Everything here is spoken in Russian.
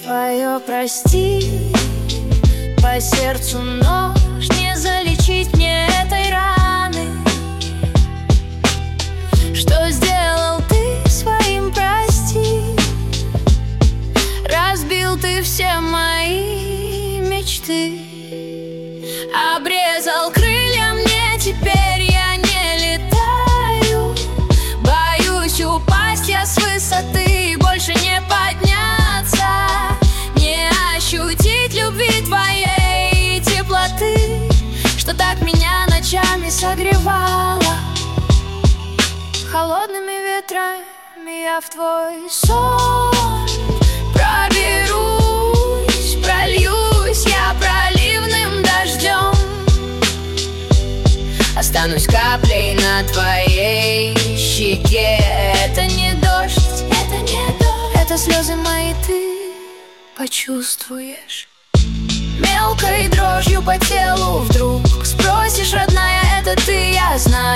Твое прости, по сердцу нож, не залечить мне этой раны. Что сделал ты своим, прости? Разбил ты все мои мечты. Обрезал крылья мне, теперь я не летаю. Боюсь упасть я с высоты и больше не подняться, не ощутить любви твоей теплоты, что так меня ночами согревала. Холодными ветрами я в твой сон проберусь, прольюсь я проливным дождем. Останусь каплей на твоей щеке. Это не дождь, это не дождь, это слезы мои, ты почувствуешь. Мелкой дрожью по телу вдруг спросишь, родная, это ты, я знаю.